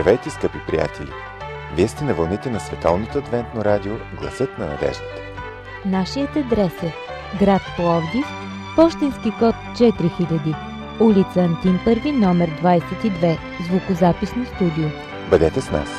Здравейте, скъпи приятели! Вие сте на вълните на Световното адвентно радио Гласът на надеждата. Нашият адрес е град Пловдив, пощенски код 4000, улица Антим 1, номер 22, звукозаписно студио. Бъдете с нас!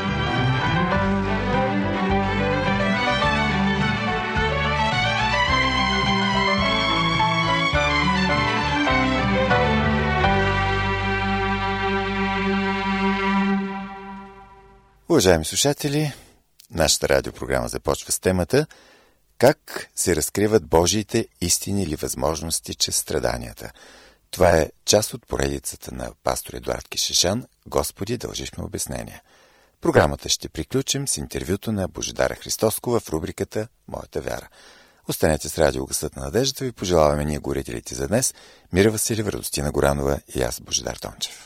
Уважаеми слушатели, нашата радиопрограма започва с темата «Как се разкриват Божиите истини или възможности чрез страданията?». Това е част от поредицата на пастор Едуард Кишешан «Господи, дължиш ми обяснения». Програмата ще приключим с интервюто на Божидара Христоскова в рубриката «Моята вяра». Останете с радио Гласът на надеждата, ви пожелаваме ние горителите за днес. Мира Василева, Радостина Горанова и аз, Божидар Тончев.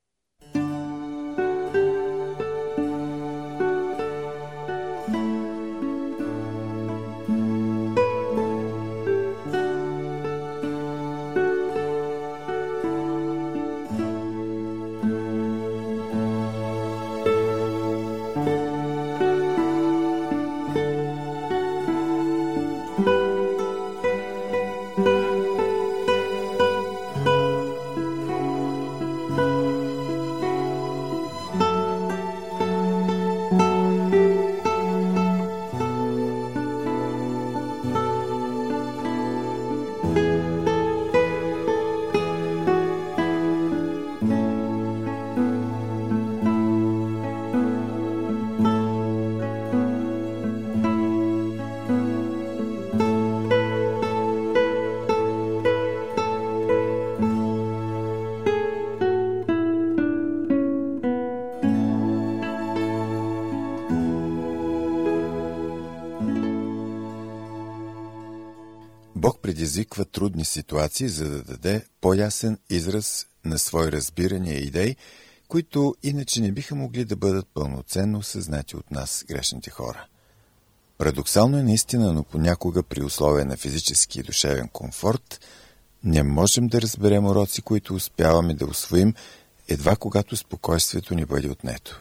Бог предизвиква трудни ситуации, за да даде по-ясен израз на свои разбирания и идеи, които иначе не биха могли да бъдат пълноценно осъзнати от нас, грешните хора. Парадоксално е наистина, но понякога при условия на физически и душевен комфорт не можем да разберем уроци, които успяваме да усвоим едва когато спокойствието ни бъде отнето.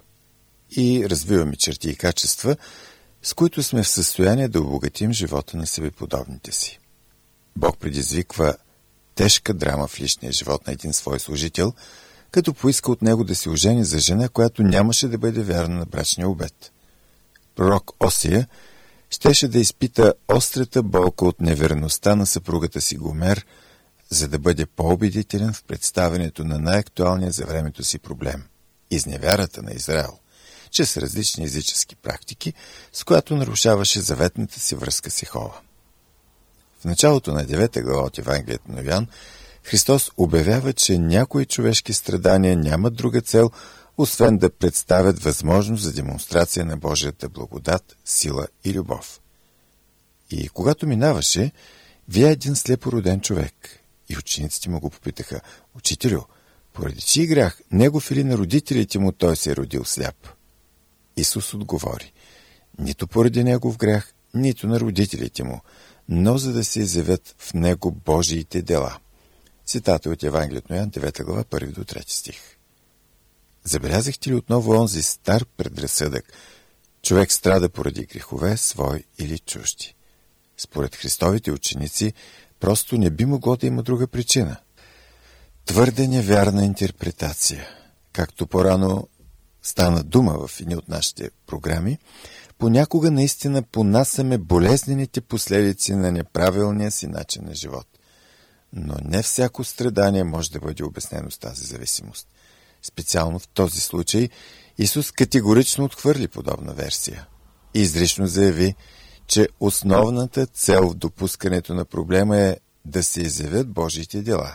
И развиваме черти и качества, с които сме в състояние да обогатим живота на себеподобните си. Бог предизвиква тежка драма в личния живот на един свой служител, като поиска от него да се ожени за жена, която нямаше да бъде вярна на брачния обет. Пророк Осия щеше да изпита острата болка от неверността на съпругата си Гомер, за да бъде по-убедителен в представянето на най-актуалния за времето си проблем – изневярата на Израел, чрез различни езически практики, с която нарушаваше заветната си връзка с Йехова. В началото на 9 глава от Евангелието на Йоан, Христос обявява, че някои човешки страдания нямат друга цел, освен да представят възможност за демонстрация на Божията благодат, сила и любов. И когато минаваше, вие един слепороден човек. И учениците му го попитаха: „Учителю, поради чий грях, негов или на родителите му той се е родил сляп?“ Исус отговори: „Нито поради негов грях, нито на родителите му, но за да се изявят в него Божиите дела.“ Цитата от Евангелието на Йоан, 9 глава, 1 до 3 стих. Забелязахте ли отново онзи стар предразсъдък? Човек страда поради грехове, свои или чужди. Според Христовите ученици, просто не би могло да има друга причина. Твърде невярна интерпретация. Както по-рано стана дума в едни от нашите програми, понякога наистина понасяме болезнените последици на неправилния си начин на живот. Но не всяко страдание може да бъде обяснено с тази зависимост. Специално в този случай Исус категорично отхвърли подобна версия и изрично заяви, че основната цел в допускането на проблема е да се изявят Божиите дела.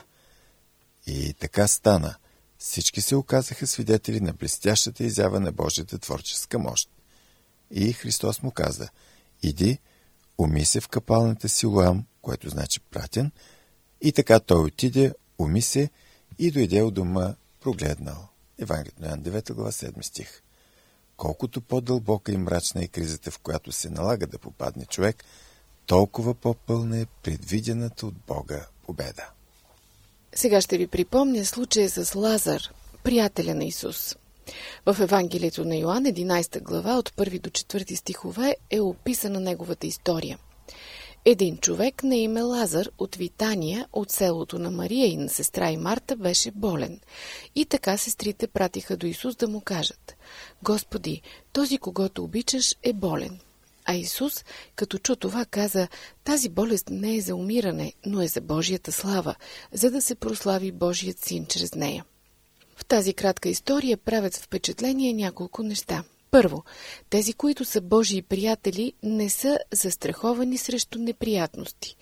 И така стана. Всички се оказаха свидетели на блестящата изява на Божията творческа мощ. И Христос му каза: „Иди, уми се в капалната Силоам“, което значи пратен, и така той отиде, уми се и дойде от дома прогледнал. Евангелието на Йоан, 9 глава, 7 стих. Колкото по-дълбока и мрачна е кризата, в която се налага да попадне човек, толкова по-пълна е предвидената от Бога победа. Сега ще ви припомня случая с Лазар, приятеля на Исус. В Евангелието на Йоан, 11 глава, от 1 до 4 стихове е описана неговата история. Един човек на име Лазар от Витания, от селото на Мария и на сестра и Марта, беше болен. И така сестрите пратиха до Исус да му кажат: Господи, този, когото обичаш, е болен. А Исус, като чу това, каза: тази болест не е за умиране, но е за Божията слава, за да се прослави Божият Син чрез нея. В тази кратка история правят впечатление няколко неща. Първо, тези, които са Божии приятели, не са застраховани срещу неприятности.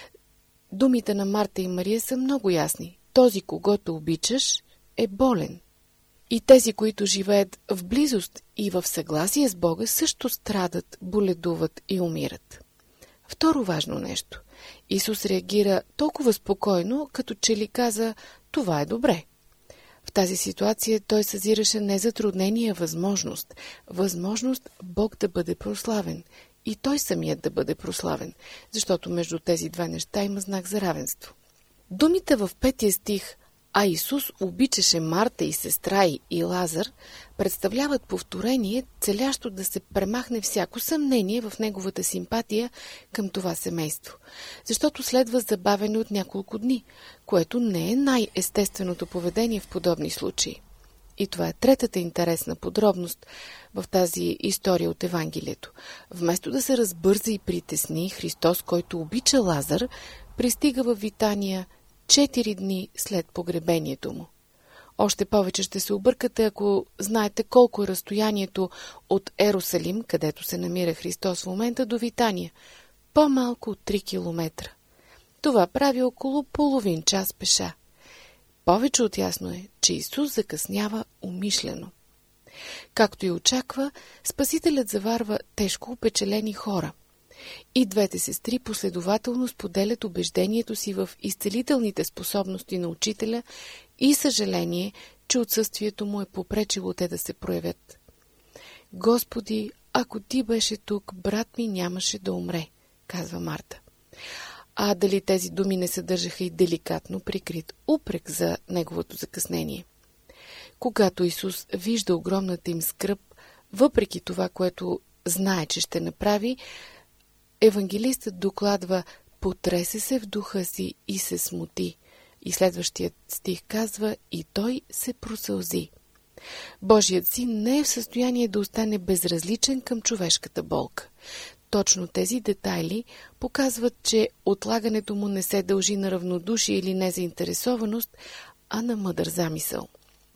Думите на Марта и Мария са много ясни. Този, когото обичаш, е болен. И тези, които живеят в близост и в съгласие с Бога, също страдат, боледуват и умират. Второ важно нещо. Исус реагира толкова спокойно, като че ли каза: това е добре. В тази ситуация той съзираше не затруднение, а възможност. Възможност Бог да бъде прославен и той самият да бъде прославен, защото между тези две неща има знак за равенство. Думите в 5 стих «А Исус обичаше Марта и сестра й и Лазар» представляват повторение, целящо да се премахне всяко съмнение в неговата симпатия към това семейство, защото следва забавяне от няколко дни, което не е най-естественото поведение в подобни случаи. И това е третата интересна подробност в тази история от Евангелието. Вместо да се разбърза и притесни, Христос, който обича Лазар, пристига в Витания 4 дни след погребението му. Още повече ще се объркате, ако знаете колко е разстоянието от Ерусалим, където се намира Христос в момента, до Витания. По-малко от 3 километра. Това прави около половин час пеша. Повече от ясно е, че Исус закъснява умишлено. Както и очаква, Спасителят заварва тежко опечалени хора. И двете сестри последователно споделят убеждението си в изцелителните способности на учителя и съжаление, че отсъствието му е попречило те да се проявят. Господи, ако ти беше тук, брат ми нямаше да умре, казва Марта. А дали тези думи не съдържаха и деликатно прикрит упрек за неговото закъснение? Когато Исус вижда огромната им скръб, въпреки това, което знае, че ще направи, евангелистът докладва: потресе се в духа си и се смути. И следващият стих казва: и той се просълзи. Божият Син не е в състояние да остане безразличен към човешката болка. Точно тези детайли показват, че отлагането му не се дължи на равнодушие или незаинтересованост, а на мъдър замисъл.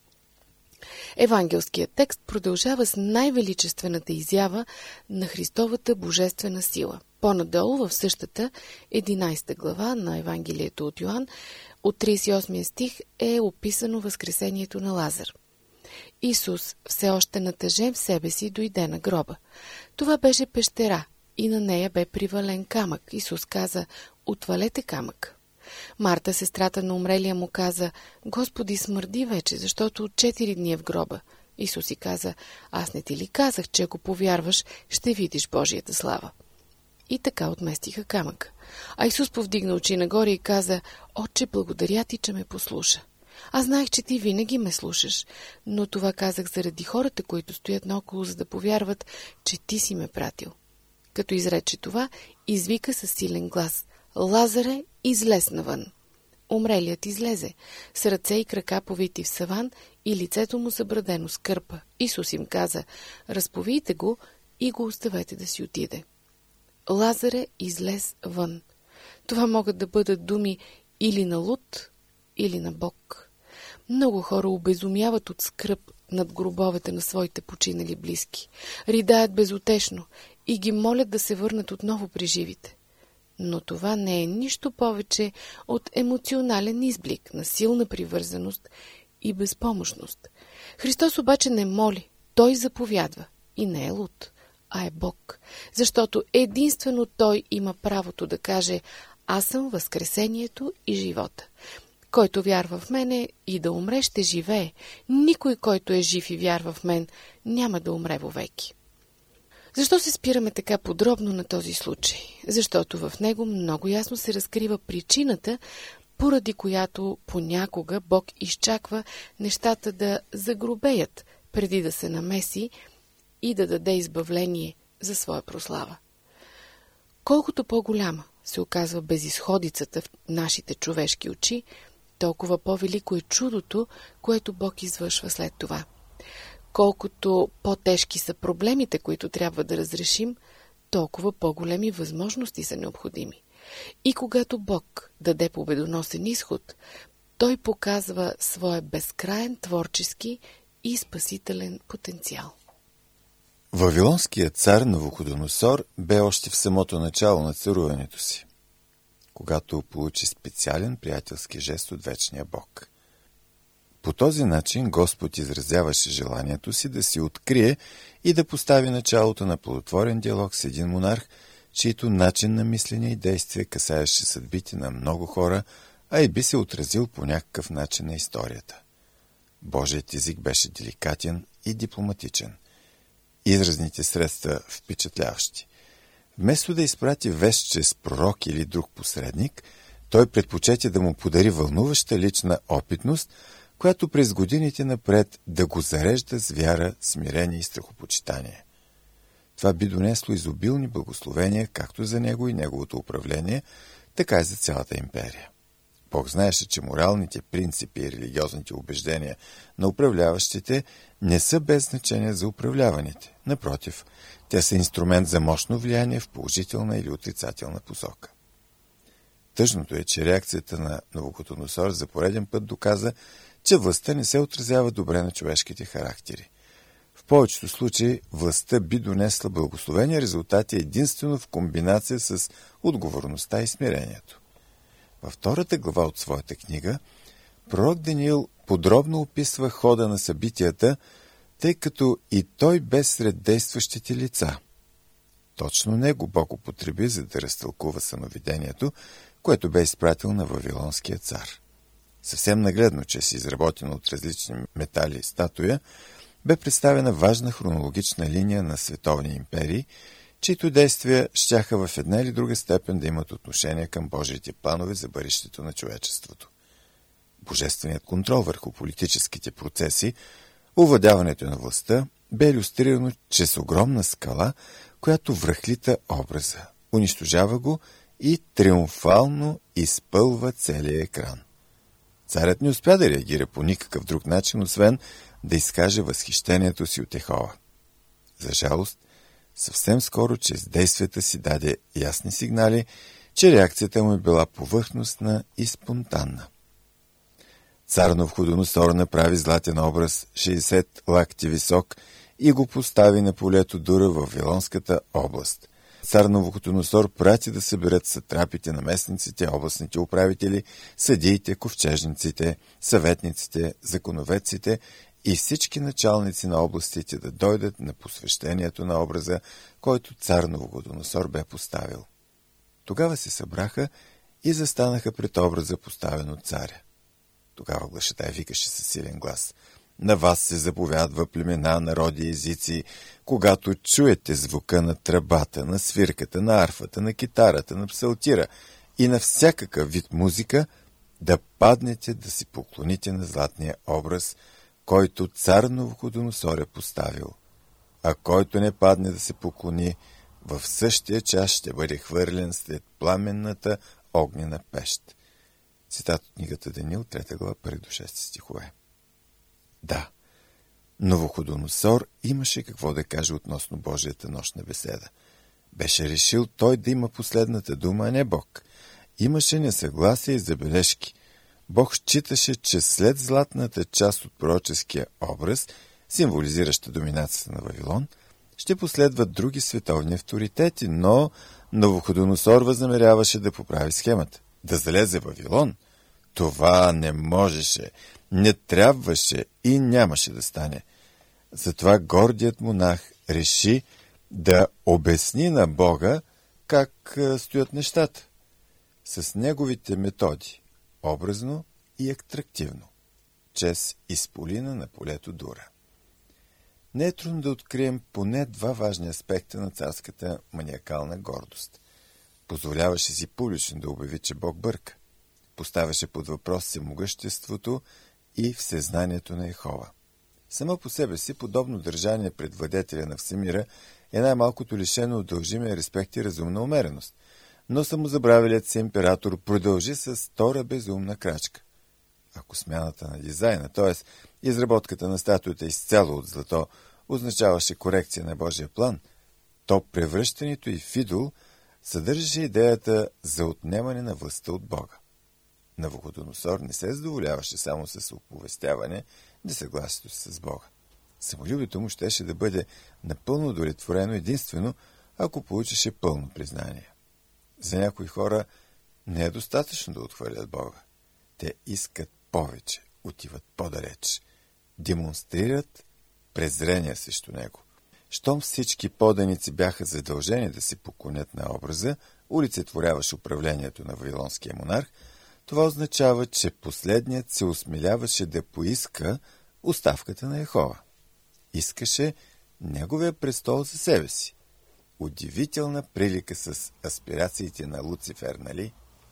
Евангелският текст продължава с най-величествената изява на Христовата божествена сила. По-надолу в същата 11 глава на Евангелието от Йоан, от 38 стих е описано възкресението на Лазар. Исус, все още натъжен в себе си, дойде на гроба. Това беше пещера и на нея бе привален камък. Исус каза: отвалете камък. Марта, сестрата на умрелия, му каза: Господи, смърди вече, защото от 4 дни е в гроба. Исус си каза: аз не ти ли казах, че ако повярваш, ще видиш Божията слава? И така отместиха камъка. А Исус повдигна очи нагоре и каза: Отче, благодаря ти, че ме послуша. Аз знаех, че ти винаги ме слушаш, но това казах заради хората, които стоят наоколо, за да повярват, че ти си ме пратил. Като изрече това, извика със силен глас: Лазаре, излез навън. Умрелият излезе, с ръце и крака повити в саван и лицето му забрадено с кърпа. Исус им каза: разповийте го и го оставете да си отиде. Лазаре, излез вън. Това могат да бъдат думи или на луд, или на Бог. Много хора обезумяват от скръб над гробовете на своите починали близки. Ридаят безутешно и ги молят да се върнат отново при живите. Но това не е нищо повече от емоционален изблик на силна привързаност и безпомощност. Христос обаче не моли, Той заповядва и не е луд, а е Бог, защото единствено Той има правото да каже: аз съм възкресението и живота. Който вярва в мене и да умре, ще живее. Никой, който е жив и вярва в мен, няма да умре вовеки. Защо се спираме така подробно на този случай? Защото в него много ясно се разкрива причината, поради която понякога Бог изчаква нещата да загробеят, преди да се намеси и да даде избавление за своя прослава. Колкото по-голяма се оказва безизходицата в нашите човешки очи, толкова по-велико е чудото, което Бог извършва след това. Колкото по-тежки са проблемите, които трябва да разрешим, толкова по-големи възможности са необходими. И когато Бог даде победоносен изход, Той показва своя безкраен творчески и спасителен потенциал. Вавилонският цар Навуходоносор бе още в самото начало на царуването си, когато получи специален приятелски жест от вечния Бог. По този начин Господ изразяваше желанието си да си открие и да постави началото на плодотворен диалог с един монарх, чийто начин на мислене и действие касаеше съдбите на много хора, а и би се отразил по някакъв начин на историята. Божият език беше деликатен и дипломатичен. Изразните средства впечатляващи. Вместо да изпрати вест чрез пророк или друг посредник, той предпочете да му подари вълнуваща лична опитност, която през годините напред да го зарежда с вяра, смирение и страхопочитание. Това би донесло изобилни благословения както за него и неговото управление, така и за цялата империя. Бог знаеше, че моралните принципи и религиозните убеждения на управляващите не са без значение за управляваните. Напротив, те са инструмент за мощно влияние в положителна или отрицателна посока. Тъжното е, че реакцията на Навуходоносор за пореден път доказа, че властта не се отразява добре на човешките характери. В повечето случаи властта би донесла благословени резултати единствено в комбинация с отговорността и смирението. Във втората глава от своята книга, пророк Даниил подробно описва хода на събитията, тъй като и той бе сред действащите лица. Точно него Бог употреби, за да разтълкува съновидението, което бе изпратил на Вавилонския цар. Съвсем нагледно, че си изработена от различни метали статуя, бе представена важна хронологична линия на световни империи, чието действия щяха в една или друга степен да имат отношение към Божиите планове за бъдещето на човечеството. Божественият контрол върху политическите процеси, овладяването на властта, бе илюстрирано чрез огромна скала, която връхлита образа, унищожава го и триумфално изпълва целия екран. Царят не успя да реагира по никакъв друг начин, освен да изкаже възхищението си от Йехова. За жалост, съвсем скоро чрез действията си даде ясни сигнали, че реакцията му е била повърхностна и спонтанна. Цар Навуходоносор направи златен образ 60 лакти висок и го постави на полето Дура в Вавилонската област. Цар Навуходоносор прати да съберат сатрапите, наместниците, областните управители, съдиите, ковчежниците, съветниците, законоведците и всички началници на областите да дойдат на посвещението на образа, който цар Навуходоносор бе поставил. Тогава се събраха и застанаха пред образа, поставен от царя. Тогава глашатай викаше със силен глас: „На вас се заповядва, племена, народи и езици, когато чуете звука на тръбата, на свирката, на арфата, на китарата, на псалтира и на всякакъв вид музика, да паднете да си поклоните на златния образ, който цар Навуходоносор е поставил. А който не падне да се поклони, в същия час ще бъде хвърлен след пламенната огнена пещ.“ Цитат от книгата Даниил, 3 глава, 1 до 6 стихове. Да, Навуходоносор имаше какво да каже относно Божията нощна беседа. Беше решил той да има последната дума, а не Бог. Имаше несъгласие и забележки. Бог считаше, че след златната част от пророческия образ, символизираща доминацията на Вавилон, ще последват други световни авторитети, но Навуходоносор възнамеряваше да поправи схемата. Да залезе Вавилон? Това не можеше, не трябваше и нямаше да стане. Затова гордият монах реши да обясни на Бога как стоят нещата. С неговите методи, образно и атрактивно, чрез изполина на полето Дура. Не е трудно да открием поне два важни аспекта на царската маниакална гордост. Позволяваше си публично да обяви, че Бог бърка. Поставяше под въпрос всемогъществото и всезнанието на Йехова. Само по себе си подобно държание пред владетеля на всемира е най-малкото лишено от дължимия респект и разумна умереност. Но самозабравилият си император продължи с втора безумна крачка. Ако смяната на дизайна, т.е. изработката на статуята изцяло от злато, означаваше корекция на Божия план, то превръщането й в идол съдържаше идеята за отнемане на властта от Бога. Навуходоносор не се задоволяваше само с оповестяване несъгласието си с Бога. Самолюбието му щеше да бъде напълно удовлетворено единствено, ако получеше пълно признание. За някои хора не е достатъчно да отхвърлят Бога. Те искат повече, отиват по-далеч, демонстрират презрение срещу Него. Щом всички поданици бяха задължени да се поклонят на образа, олицетворяваше управлението на вавилонския монарх, това означава, че последният се осмеляваше да поиска оставката на Йехова. Искаше неговия престол за себе си. Удивителна прилика с аспирациите на Луцифер, нали?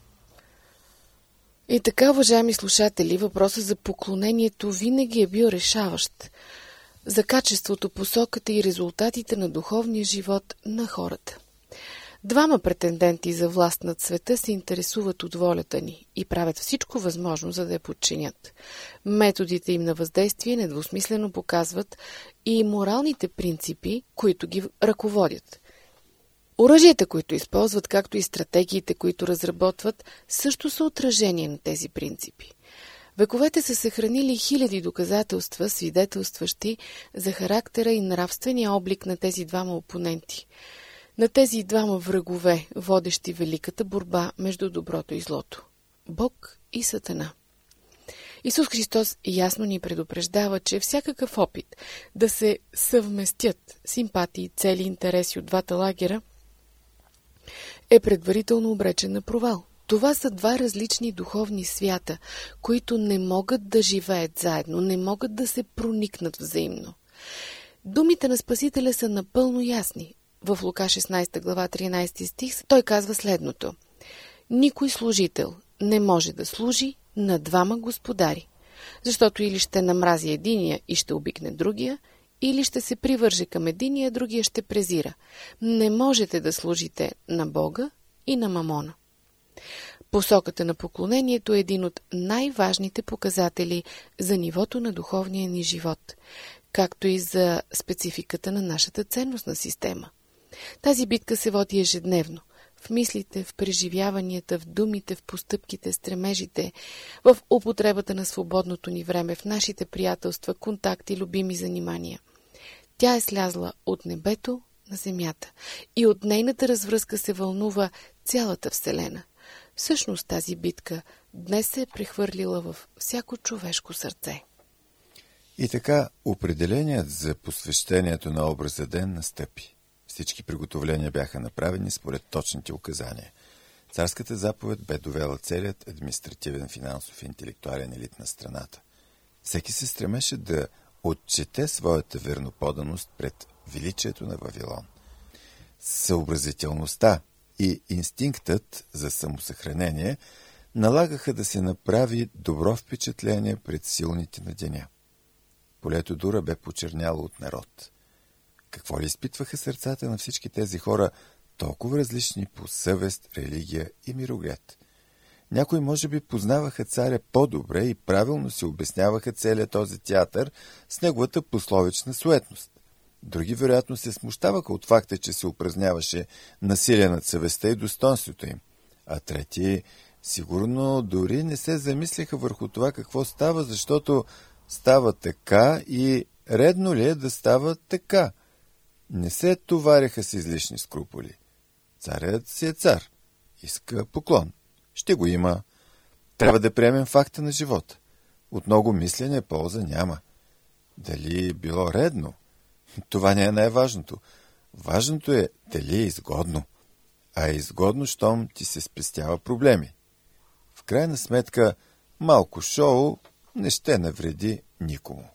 И така, уважаеми слушатели, въпросът за поклонението винаги е бил решаващ за качеството, посоката и резултатите на духовния живот на хората. Двама претенденти за власт над света се интересуват от волята ни и правят всичко възможно, за да я подчинят. Методите им на въздействие недвусмислено показват и моралните принципи, които ги ръководят. Оръжията, които използват, както и стратегиите, които разработват, също са отражение на тези принципи. Вековете са съхранили хиляди доказателства, свидетелстващи за характера и нравствения облик на тези двама опоненти, на тези двама врагове, водещи великата борба между доброто и злото – Бог и Сатана. Исус Христос ясно ни предупреждава, че всякакъв опит да се съвместят симпатии, цели, интереси от двата лагера е предварително обречен на провал. Това са два различни духовни свята, които не могат да живеят заедно, не могат да се проникнат взаимно. Думите на Спасителя са напълно ясни. В Лука 16 глава 13 стих той казва следното: никой служител не може да служи на двама господари, защото или ще намрази единия и ще обикне другия, или ще се привърже към единия, другия ще презира. Не можете да служите на Бога и на мамона. Посоката на поклонението е един от най-важните показатели за нивото на духовния ни живот, както и за спецификата на нашата ценностна система. Тази битка се води ежедневно. В мислите, в преживяванията, в думите, в постъпките, стремежите, в употребата на свободното ни време, в нашите приятелства, контакти, любими занимания. Тя е слязла от небето на земята и от нейната развръзка се вълнува цялата Вселена. Всъщност тази битка днес се е прехвърлила в всяко човешко сърце. И така определеният за посвещението на образа ден настъпи. Всички приготовления бяха направени според точните указания. Царската заповед бе довела целият административен, финансов и интелектуален елит на страната. Всеки се стремеше да отчете своята верноподаност пред величието на Вавилон. Съобразителността и инстинктът за самосъхранение налагаха да се направи добро впечатление пред силните на деня. Полето Дура бе почерняло от народ. Какво ли изпитваха сърцата на всички тези хора, толкова различни по съвест, религия и мироглед? Някои може би познаваха царя по-добре и правилно си обясняваха целият този театър с неговата пословична суетност. Други вероятно се смущаваха от факта, че се упражняваше насилие над съвестта и достоинството им, а трети сигурно дори не се замисляха върху това какво става, защото става така и редно ли е да става така. Не се товаряха с излишни скруполи. Царят си е цар. Иска поклон. Ще го има. Трябва да приемем факта на живота. От много мислене полза няма. Дали било редно? Това не е най-важното. Важното е дали е изгодно. А е изгодно, щом ти се спестява проблеми. В крайна сметка, малко шоу не ще навреди никому.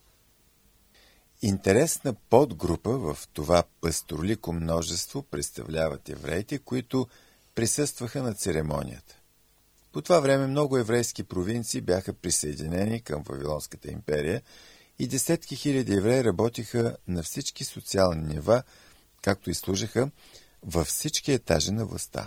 Интересна подгрупа в това пасторлико множество представляват евреите, които присъстваха на церемонията. По това време много еврейски провинции бяха присъединени към Вавилонската империя и десетки хиляди евреи работиха на всички социални нива, както и служаха във всички етажи на властта.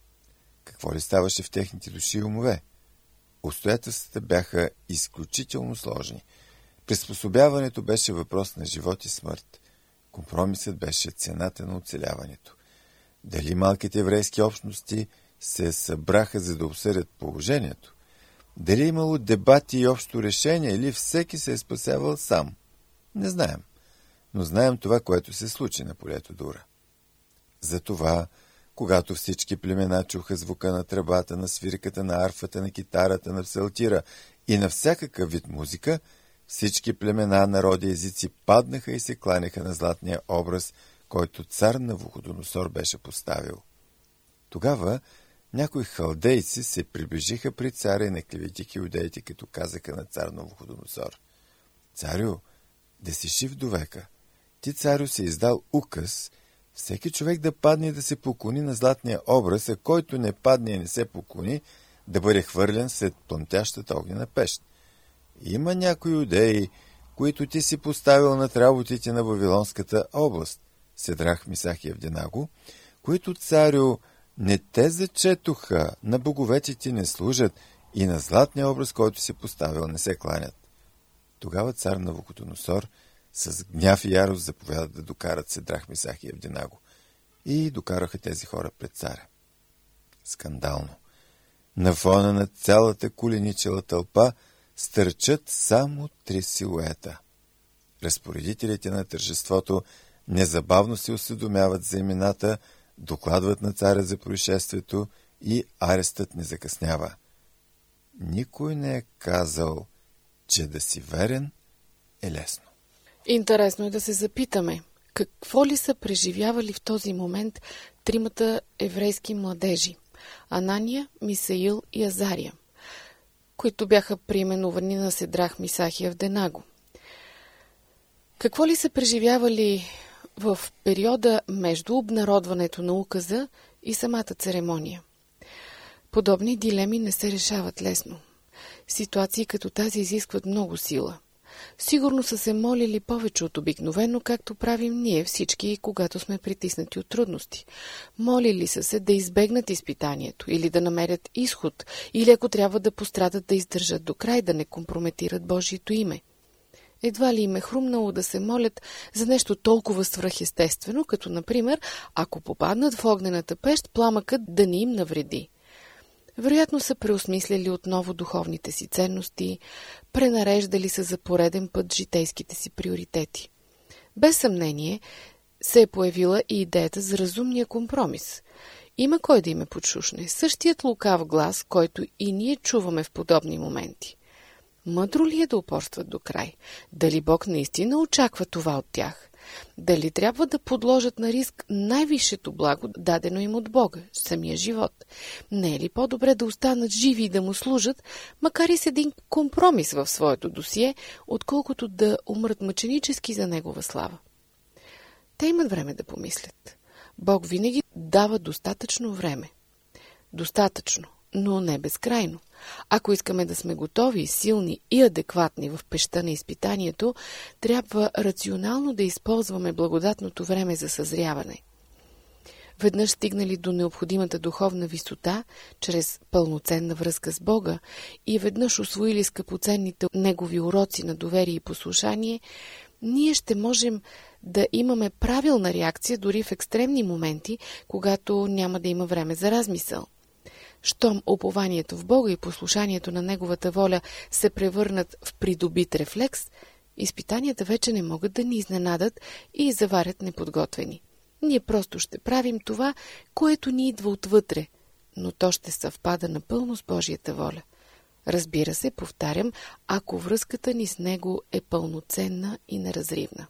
Какво ли ставаше в техните души и умове? Обстоятелствата бяха изключително сложни. Приспособяването беше въпрос на живот и смърт. Компромисът беше цената на оцеляването. Дали малките еврейски общности се събраха, за да обсъдят положението? Дали имало дебати и общо решение, или всеки се е спасявал сам? Не знаем. Но знаем това, което се случи на полето Дура. Затова, когато всички племена чуха звука на тръбата, на свирката, на арфата, на китарата, на псалтира и на всякакъв вид музика, всички племена, народи и езици паднаха и се кланяха на златния образ, който цар Навуходоносор беше поставил. Тогава някои халдейци се приближиха при царя и наклеветиха иудеите, като казаха на цар Навуходоносор: „Царю, да си жив довека. Ти, царю, си издал указ всеки човек да падне и да се поклони на златния образ, а който не падне и не се поклони, да бъде хвърлен след пламтящата огнена пещ. Има някои иудеи, които ти си поставил над работите на Вавилонската област, Седрах, Мисах и Авденаго, които, царю, не те зачетоха, на боговете ти не служат и на златния образ, който си поставил, не се кланят.“ Тогава цар Навуходоносор с гняв и ярост заповяда да докарат Седрах, Мисах и Авденаго. И докараха тези хора пред царя. Скандално. На фона на цялата коленичела тълпа стърчат само 3 силуета. Разпоредителите на тържеството незабавно се осведомяват за имената, докладват на царя за происшествието и арестът не закъснява. Никой не е казал, че да си верен е лесно. Интересно е да се запитаме, какво ли са преживявали в този момент 3 еврейски младежи – Анания, Мисаил и Азария, които бяха преименувани на Седрах, Мисах и Авденаго. Какво ли са преживявали в периода между обнародването на указа и самата церемония? Подобни дилеми не се решават лесно. Ситуации като тази изискват много сила. Сигурно са се молили повече от обикновено, както правим ние всички, когато сме притиснати от трудности. Молили са се да избегнат изпитанието или да намерят изход, или ако трябва да пострадат, да издържат до край, да не компрометират Божието име. Едва ли им е хрумнало да се молят за нещо толкова свръхестествено, като, например, ако попаднат в огнената пещ, пламъкът да не им навреди. Вероятно са преосмислили отново духовните си ценности, пренареждали са за пореден път житейските си приоритети. Без съмнение се е появила и идеята за разумния компромис. Има кой да им подшушне, същият лукав глас, който и ние чуваме в подобни моменти. Мъдро ли е да упорстват до край? Дали Бог наистина очаква това от тях? Дали трябва да подложат на риск най-висшето благо, дадено им от Бога, самия живот? Не е ли по-добре да останат живи и да му служат, макар и с един компромис в своето досие, отколкото да умрат мъченически за негова слава? Те имат време да помислят. Бог винаги дава достатъчно време. Достатъчно, но не безкрайно. Ако искаме да сме готови, силни и адекватни в пещта на изпитанието, трябва рационално да използваме благодатното време за съзряване. Веднъж стигнали до необходимата духовна висота, чрез пълноценна връзка с Бога, и веднъж усвоили скъпоценните Негови уроци на доверие и послушание, ние ще можем да имаме правилна реакция дори в екстремни моменти, когато няма да има време за размисъл. Щом упованието в Бога и послушанието на Неговата воля се превърнат в придобит рефлекс, изпитанията вече не могат да ни изненадат и заварят неподготвени. Ние просто ще правим това, което ни идва отвътре, но то ще съвпада напълно с Божията воля. Разбира се, повтарям, ако връзката ни с Него е пълноценна и неразривна.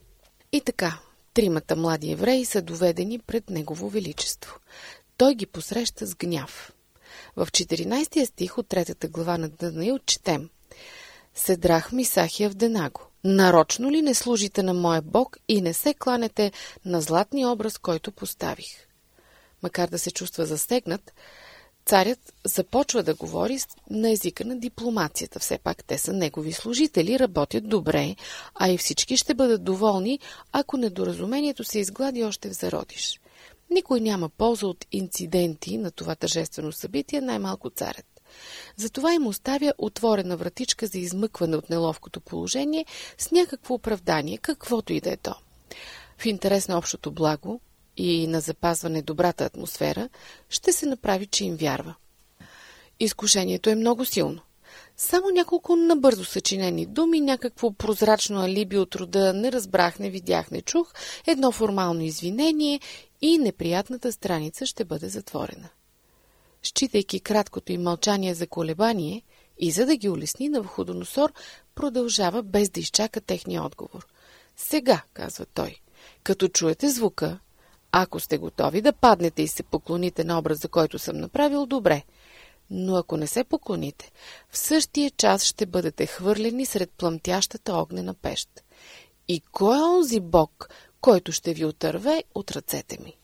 И така, 3 млади евреи са доведени пред Негово величество. Той ги посреща с гняв. В 14 стих от 3 глава на Данаил четем: „Седрах, Мисах и Авденаго, нарочно ли не служите на моя Бог и не се кланете на златния образ, който поставих?“ Макар да се чувства засегнат, Царят започва да говори на езика на дипломацията. Все пак те са негови служители, работят добре, а и всички ще бъдат доволни, ако недоразумението се изглади още в зародиш. Никой няма полза от инциденти на това тържествено събитие, най-малко царят. Затова им оставя отворена вратичка за измъкване от неловкото положение с някакво оправдание, каквото и да е то. В интерес на общото благо и на запазване добрата атмосфера, ще се направи, че им вярва. Изкушението е много силно. Само няколко набързо съчинени думи, някакво прозрачно алиби от рода "не разбрах, не видях, не чух", едно формално извинение и неприятната страница ще бъде затворена. Считайки краткото им мълчание за колебание и за да ги улесни, Навуходоносор продължава без да изчака техния отговор. "Сега", казва той, "като чуете звука, ако сте готови да паднете и се поклоните на образа, който съм направил, добре. Но ако не се поклоните, в същия час ще бъдете хвърлени сред плъмтящата огнена пещ. И кой е онзи Бог, който ще ви отърве от ръцете ми?"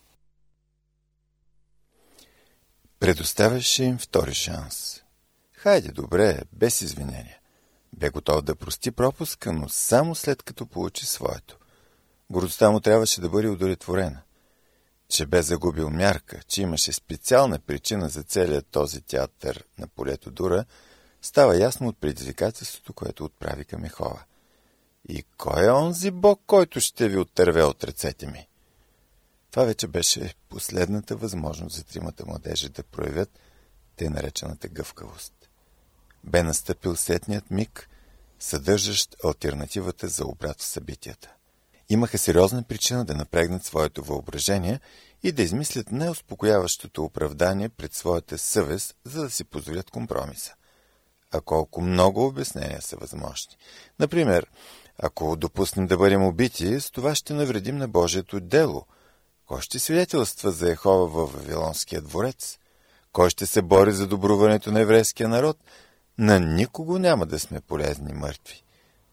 Предоставяше им втори шанс. Хайде, добре, без извинения. Бе готов да прости пропуска, но само след като получи своето. Гордостта му трябваше да бъде удовлетворена. Че бе загубил мярка, че имаше специална причина за целият този театър на полето Дура, става ясно от предизвикателството, което отправи към Йехова. "И кой е онзи Бог, който ще ви отърве от ръцете ми?" Това вече беше последната възможност за тримата младежи да проявят тъй наречената гъвкавост. Бе настъпил сетният миг, съдържащ алтернативата за обрат в събитията. Имаха сериозна причина да напрегнат своето въображение и да измислят неуспокояващото оправдание пред своята съвест, за да си позволят компромиса. А колко много обяснения са възможни. Например, ако допуснем да бъдем убити, с това ще навредим на Божието дело. Кой ще свидетелства за Йехова във Вавилонския дворец? Кой ще се бори за добруването на еврейския народ? На никого няма да сме полезни мъртви.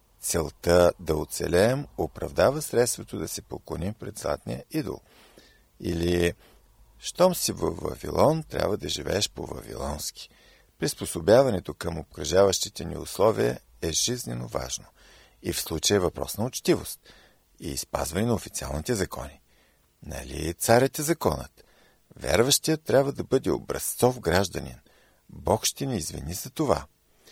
Целта да оцелеем оправдава средството да се поклоним пред златния идол. Или, щом си във Вавилон, трябва да живееш по-вавилонски. Приспособяването към обкръжаващите ни условия е жизнено важно. И в случая е въпрос на учтивост и спазване на официалните закони. Нали царят е законът? Вярващият трябва да бъде образцов гражданин. Бог ще ни извини за това.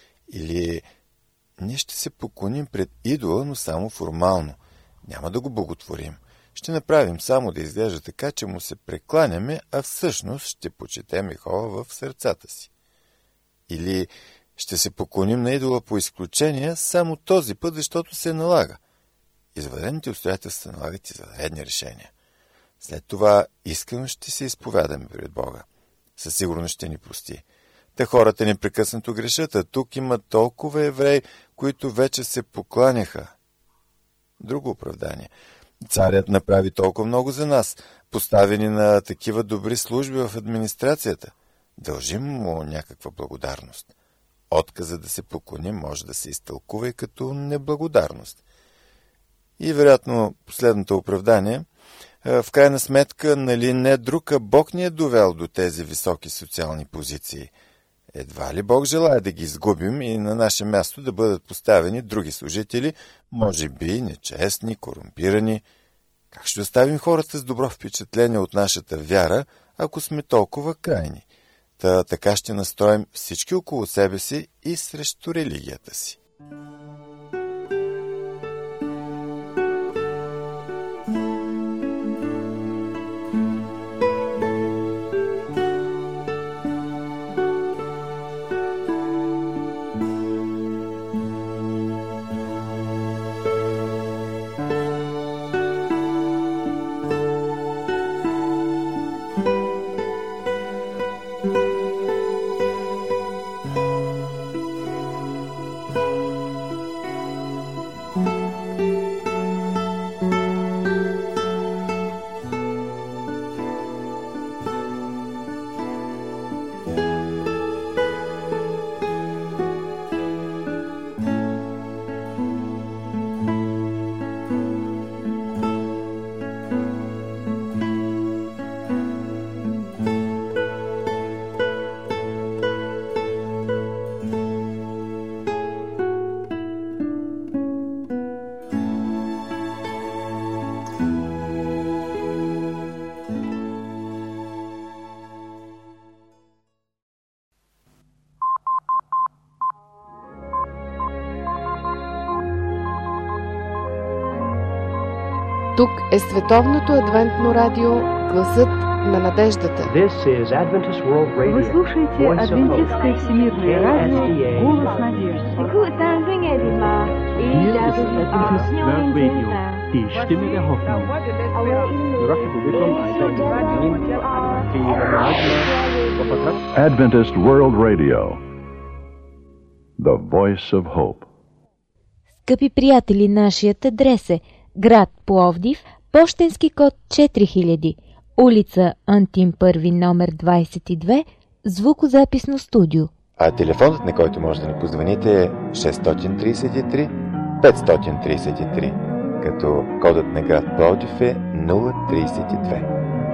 Или ние ще се поклоним пред идола, но само формално. Няма да го боготворим. Ще направим само да изглежда така, че му се прекланяме, а всъщност ще почетем Йехова в сърцата си. Или ще се поклоним на идола по изключение само този път, защото се налага. Извънредните обстоятелства налагат извънредни решения. След това искрено ще се изповядаме пред Бога. Със сигурност ще ни прости. Те хората непрекъснато грешат, а тук има толкова евреи, които вече се покланяха. Друго оправдание. Царят направи толкова много за нас, поставени на такива добри служби в администрацията. Дължим му някаква благодарност. Отказа да се поклоним може да се изтълкува и като неблагодарност. И вероятно последното оправдание, в крайна сметка, нали не друг, а Бог ни е довел до тези високи социални позиции. Едва ли Бог желая да ги изгубим и на наше място да бъдат поставени други служители, може би нечестни, корумпирани. Как ще оставим хората с добро впечатление от нашата вяра, ако сме толкова крайни? Така ще настроим всички около себе си и срещу религията си. Тук е Световното адвентно радио, гласът на надеждата. Вы слушаете Адвентистское всемирное радио «Голос надежды». Die Stimme der Hoffnung. Adventist World Radio, the voice of hope. Скъпи приятели, нашият адрес е град Пловдив, пощенски код 4000, улица Антим Първи, номер 22, звукозаписно студио. А телефонът, на който може да ни позвоните, е 633 533, като кодът на град Пловдив е 032.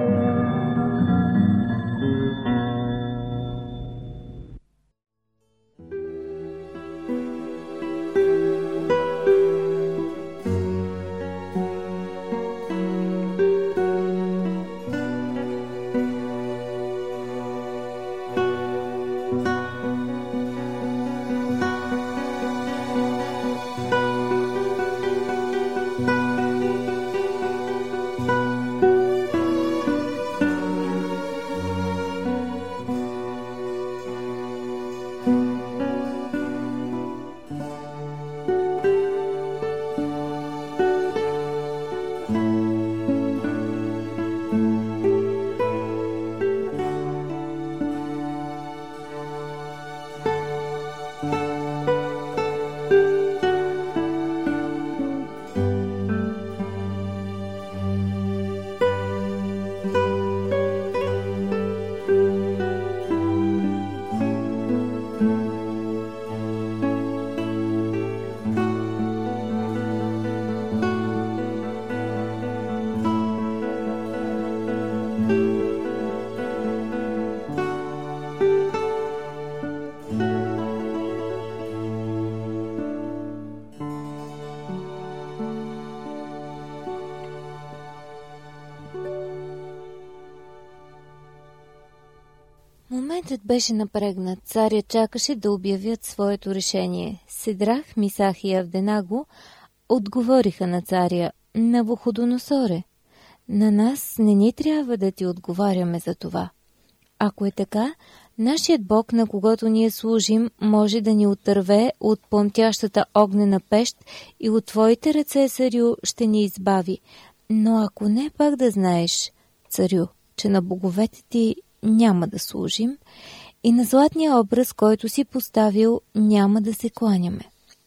Моментът беше напрегнат. Царя чакаше да обявят своето решение. Седрах, Мисах и Авденаго отговориха на царя: Навуходоносоре, на нас не ни трябва да ти отговаряме за това. Ако е така, нашият Бог, на когото ние служим, може да ни отърве от пламтящата огнена пещ и от твоите ръце, царю, ще ни избави. Но ако не, пак да знаеш, царю, че на боговете ти няма да служим и на златния образ, който си поставил, няма да се кланяме.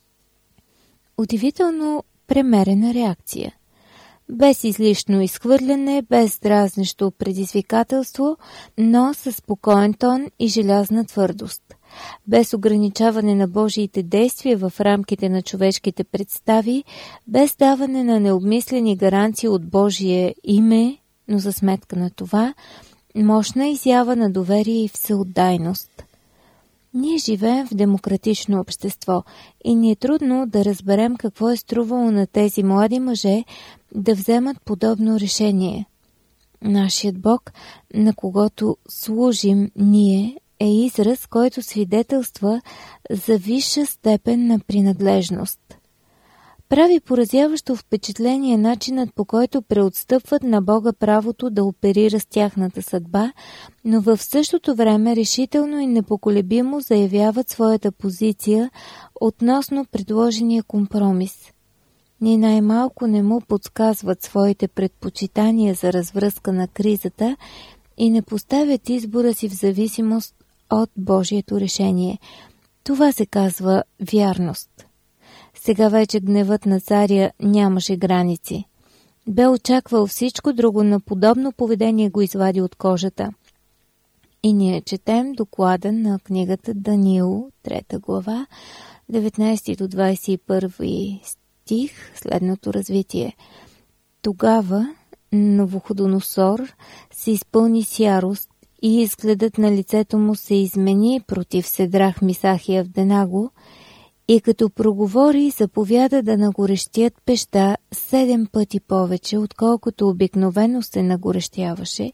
Удивително премерена реакция. Без излишно изхвърляне, без дразнещо предизвикателство, но със спокоен тон и желязна твърдост. Без ограничаване на Божиите действия в рамките на човешките представи, без даване на необмислени гаранции от Божие име, но за сметка на това мощна изява на доверие и всеотдайност. Ние живеем в демократично общество и ни е трудно да разберем какво е струвало на тези млади мъже да вземат подобно решение. Нашият Бог, на когото служим ние, е израз, който свидетелства за висша степен на принадлежност. Прави поразяващо впечатление начинът, по който преотстъпват на Бога правото да оперира с тяхната съдба, но в същото време решително и непоколебимо заявяват своята позиция относно предложения компромис. Ни най-малко не му подсказват своите предпочитания за развръзка на кризата и не поставят избора си в зависимост от Божието решение. Това се казва вярност. Сега вече гневът на царя нямаше граници. Бе очаквал всичко друго, на подобно поведение го извади от кожата. И ние четем доклада на книгата Даниил, 3 глава, 19 до 21 стих, следното развитие. Тогава Навуходоносор се изпълни с ярост и изгледът на лицето му се измени против Седрах, Мисах и Авденаго, и като проговори, заповяда да нагорещят пеща 7 пъти повече, отколкото обикновено се нагорещяваше,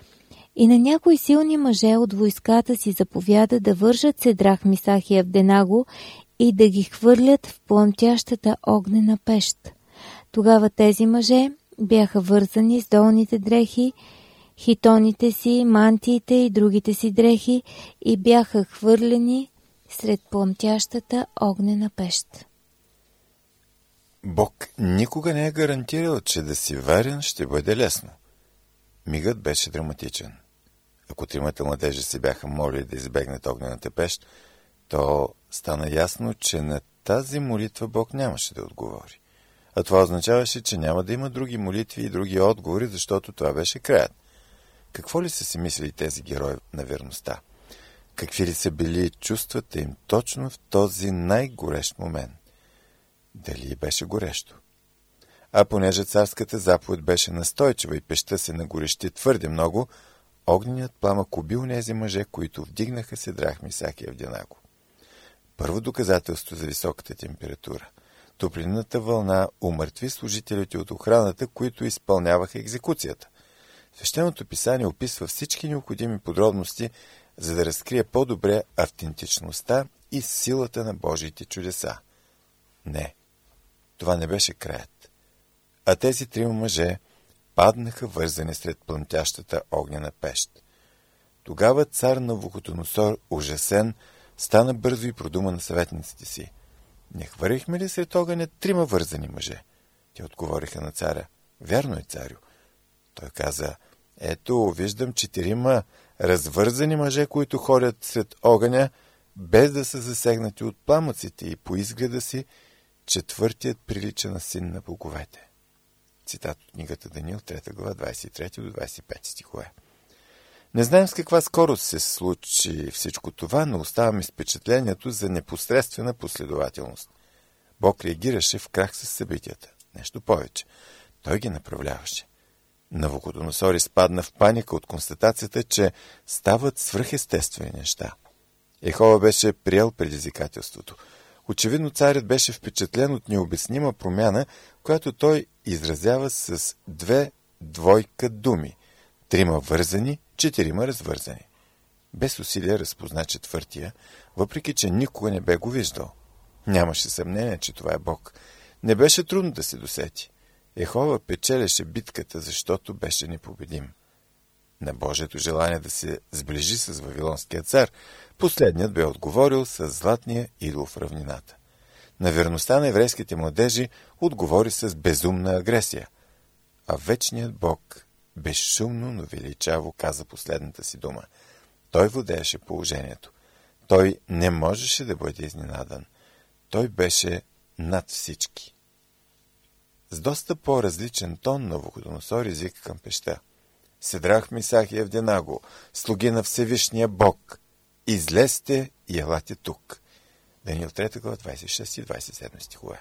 и на някои силни мъже от войската си заповяда да вържат Седрах, Мисах и Авденаго и да ги хвърлят в пламтящата огнена пещ. Тогава тези мъже бяха вързани с долните дрехи, хитоните си, мантиите и другите си дрехи и бяха хвърлени сред пламтящата огнена пещ. Бог никога не е гарантирал, че да си верен ще бъде лесно. Мигът беше драматичен. Ако тримата младежи се бяха молили да избегнат огнената пещ, то стана ясно, че на тази молитва Бог нямаше да отговори. А това означаваше, че няма да има други молитви и други отговори, защото това беше краят. Какво ли са си мислили тези герои на верността? Какви ли са били чувствата им точно в този най-горещ момент? Дали беше горещо? А понеже царската заповед беше настойчива и пещта се нагорещи твърде много, огненият пламък уби онези мъже, които вдигнаха Седрах, Мисак и Авденаго. Първо доказателство за високата температура. Топлинната вълна умъртви служителите от охраната, които изпълняваха екзекуцията. Свещеното писание описва всички необходими подробности, за да разкрие по-добре автентичността и силата на Божиите чудеса. Не, това не беше краят. А тези трима мъже паднаха вързани сред плъмтящата огнена пещ. Тогава цар Навуходоносор, ужасен, стана бързо и продума на съветниците си. Не хвърлихме ли сред огъня трима вързани мъже? Те отговориха на царя. Вярно е, царю. Той каза, ето, виждам 4 развързани мъже, които ходят сред огъня, без да са засегнати от пламъците, и по изгледа си 4-тият прилича на син на боговете. Цитат от книгата Даниил, 3 глава, 23 до 25 стихове. Не знаем с каква скорост се случи всичко това, но оставаме с впечатлението за непосредствена последователност. Бог реагираше в крак с събитията. Нещо повече. Той ги направляваше. Навуходоносор изпадна в паника от констатацията, че стават свръхестествени неща. Йехова беше приел предизвикателството. Очевидно царят беше впечатлен от необяснима промяна, която той изразява с 2 двойка думи. 3 вързани, 4 развързани. Без усилие разпозна 4-тия, въпреки че никога не бе го виждал. Нямаше съмнение, че това е Бог. Не беше трудно да се досети. Йехова печелеше битката, защото беше непобедим. На Божието желание да се сближи с вавилонския цар, последният бе отговорил с златния идол в равнината. На верността на еврейските младежи отговори с безумна агресия, а вечният Бог безшумно, но величаво каза последната си дума. Той владееше положението. Той не можеше да бъде изненадан. Той беше над всички. С доста по-различен тон Навуходоносор извика към пещта. Седрах, Мисак и Авденаго, слуги на Всевишния Бог, излезте и елате тук. Даниил 3 глава, 26 и 27 стихове.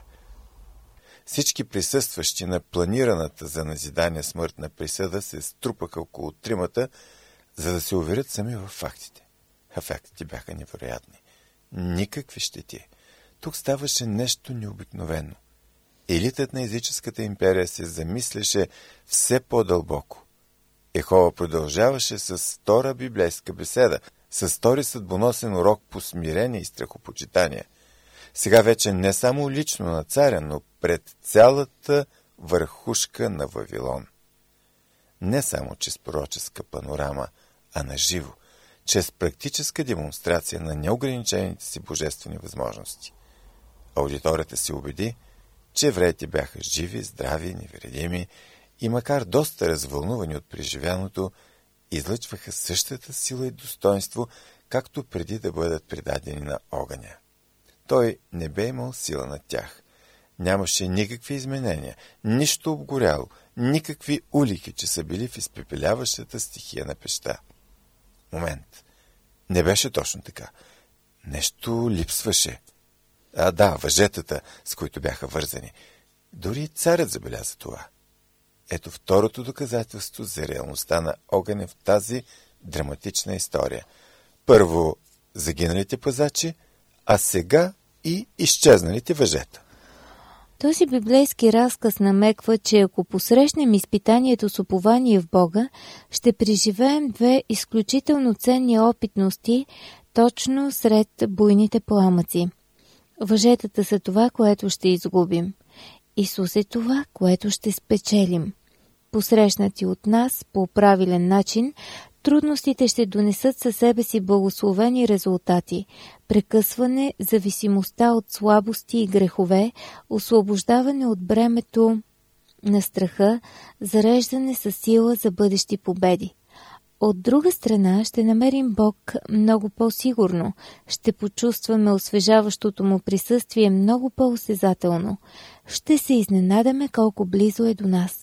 Всички присъстващи на планираната за назидание смъртна присъда се струпаха около тримата, за да се уверят сами в фактите. А фактите бяха невероятни. Никакви щети. Тук ставаше нещо необикновено. Елитът на езическата империя се замисляше все по-дълбоко. Йехова продължаваше с втора библейска беседа, с втори съдбоносен урок по смирение и страхопочитание. Сега вече не само лично на царя, но пред цялата върхушка на Вавилон. Не само чрез пророческа панорама, а наживо, чрез практическа демонстрация на неограничените си божествени възможности. Аудиторията се убеди, че евреите бяха живи, здрави, невредими и макар доста развълнувани от преживяното, излъчваха същата сила и достоинство, както преди да бъдат предадени на огъня. Той не бе имал сила над тях. Нямаше никакви изменения, нищо обгоряло, никакви улики, че са били в изпепеляващата стихия на пещта. Момент. Не беше точно така. Нещо липсваше. Да, въжетата, с които бяха вързани. Дори и царят забеляза това. Ето второто доказателство за реалността на огъня в тази драматична история. Първо загиналите пазачи, а сега и изчезналите въжета. Този библейски разказ намеква, че ако посрещнем изпитанието с упование в Бога, ще преживеем 2 изключително ценни опитности точно сред буйните пламъци. Въжетата са това, което ще изгубим. Исус е това, което ще спечелим. посрещнати от нас по правилен начин, трудностите ще донесат със себе си благословени резултати, прекъсване зависимостта от слабости и грехове, освобождаване от бремето на страха, зареждане със сила за бъдещи победи. От друга страна ще намерим Бог много по-сигурно, ще почувстваме освежаващото му присъствие много по-осезателно, ще се изненадаме колко близо е до нас.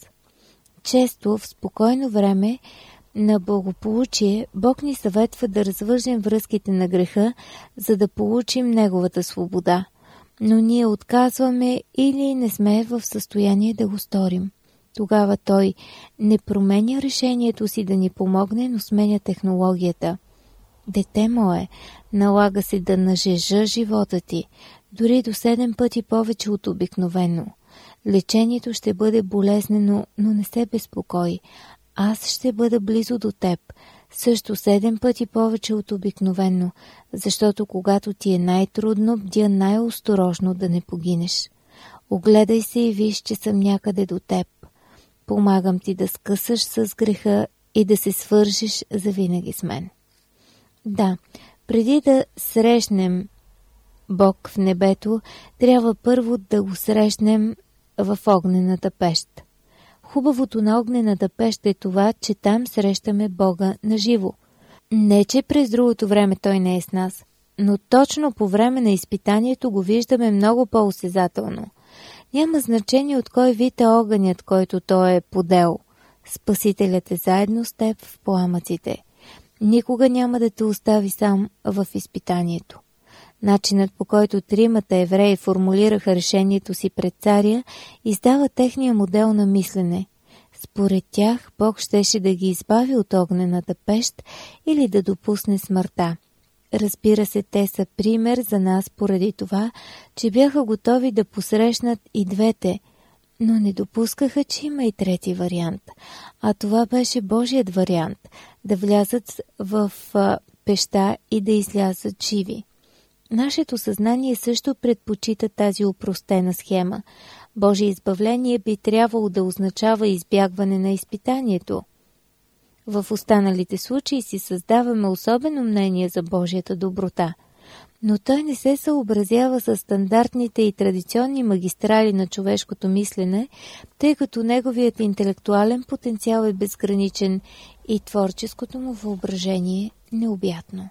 Често в спокойно време на благополучие Бог ни съветва да развържем връзките на греха, за да получим Неговата свобода, но ние отказваме или не сме в състояние да го сторим. Тогава Той не променя решението си да ни помогне, но сменя технологията. Дете мое, налага се да нажежа живота ти, дори до 7 пъти повече от обикновено. Лечението ще бъде болезнено, но не се безпокой. Аз ще бъда близо до теб, също 7 пъти повече от обикновено, защото когато ти е най-трудно, бдя най-осторожно да не погинеш. Огледай се и виж, че съм някъде до теб. Помагам ти да скъсаш с греха и да се свържиш завинаги с мен. Да, преди да срещнем Бог в небето, трябва първо да го срещнем в огнената пещ. Хубавото на огнената пещ е това, че там срещаме Бога наживо. Не, че през другото време Той не е с нас, но точно по време на изпитанието го виждаме много по-осезателно. Няма значение от кой вид е огънят, който Той е подел. Спасителят е заедно с теб в пламъците. Никога няма да те остави сам в изпитанието. Начинът, по който 3 евреи формулираха решението си пред царя, издава техния модел на мислене. Според тях Бог щеше да ги избави от огнената пещ или да допусне смъртта. Разбира се, те са пример за нас поради това, че бяха готови да посрещнат и двете, но не допускаха, че има и трети вариант. А това беше Божият вариант – да влязат в пеща и да излязат живи. Нашето съзнание също предпочита тази опростена схема. Божие избавление би трябвало да означава избягване на изпитанието. В останалите случаи си създаваме особено мнение за Божията доброта, но той не се съобразява с стандартните и традиционни магистрали на човешкото мислене, тъй като неговият интелектуален потенциал е безграничен и творческото му въображение необятно.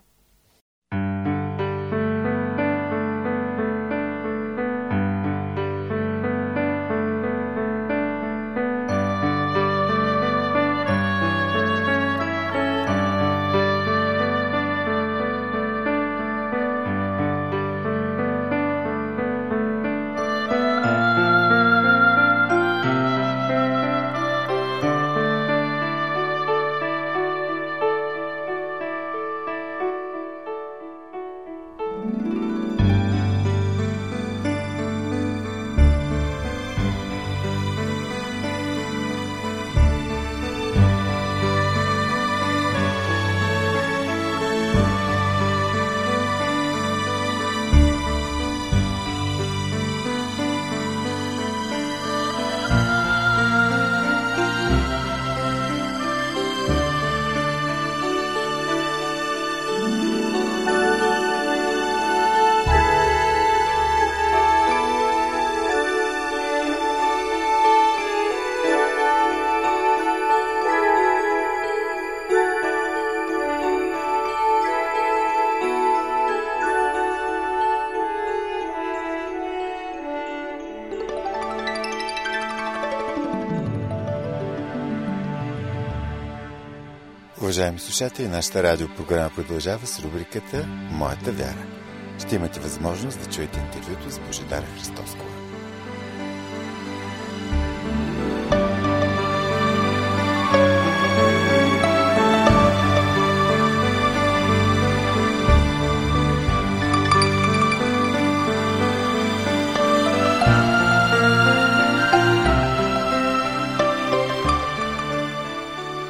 Уважаеми слушатели, нашата радиопрограма продължава с рубриката «Моята вяра». Ще имате възможност да чуете интервюто с Божидара Христоскова.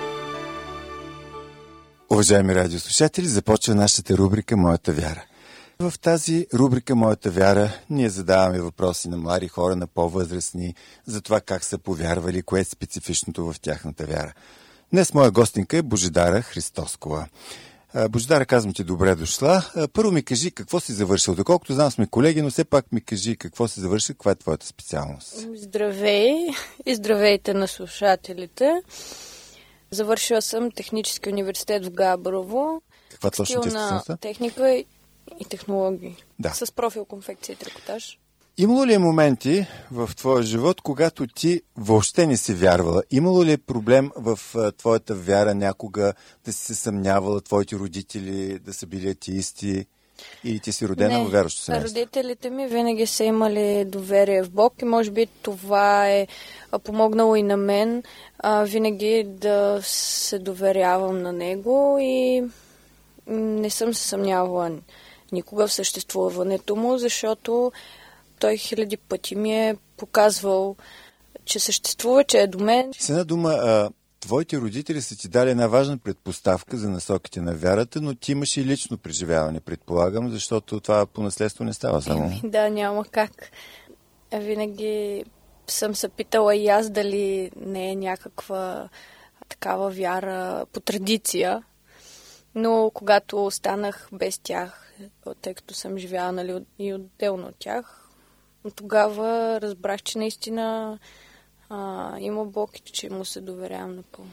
Уважаеми радиослушатели, започва нашата рубрика «Моята вяра». В тази рубрика «Моята вяра» ние задаваме въпроси на млади хора, на по-възрастни, за това как са повярвали, кое е специфичното в тяхната вяра. Днес моя гостинка е Божидара Христоскова. Божидара, казвам ти добре дошла. Първо ми кажи какво си завършил. Доколкото знам сме колеги, но все пак ми кажи какво си завършил, каква е твоята специалност. Здравей и здравейте на слушателите. Завършила съм Технически университет в Габрово. Каква точно ти е специалността? Техника и технологии. Да. С профил конфекция и трикотаж. Имало ли е моменти в твоя живот, когато ти въобще не си вярвала? Имало ли е проблем в твоята вяра някога да си се съмнявала, твоите родители да са били атеисти? Или ти си родена във вярващо семейство? Родителите ми винаги са имали доверие в Бог и може би това е помогнало и на мен винаги да се доверявам на Него и не съм се съмнявала никога в съществуването му, защото той хиляди пъти ми е показвал, че съществува, че е до мен. С една дума, твоите родители са ти дали една важна предпоставка за насоките на вярата, но ти имаш и лично преживяване, предполагам, защото това по наследство не става само. Да, няма как. Винаги съм се питала и аз дали не е някаква такава вяра по традиция, но когато останах без тях, тъй като съм живяла и отделно от тях, тогава разбрах, че наистина има Бог и че му се доверявам напълно.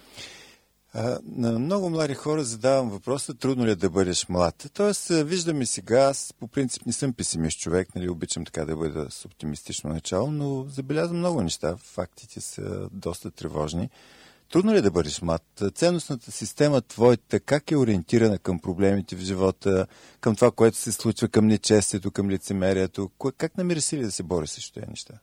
На много млади хора задавам въпроса, трудно ли е да бъдеш млад? Тоест, виждаме сега, аз по принцип не съм песимист човек, обичам така да бъда с оптимистично начало, но забелязвам много неща, фактите са доста тревожни. Трудно ли е да бъдеш млад? Ценностната система твоята как е ориентирана към проблемите в живота, към това, което се случва, към нечестието, към лицемерието? Как намираш сили да се бориш срещу тези неща?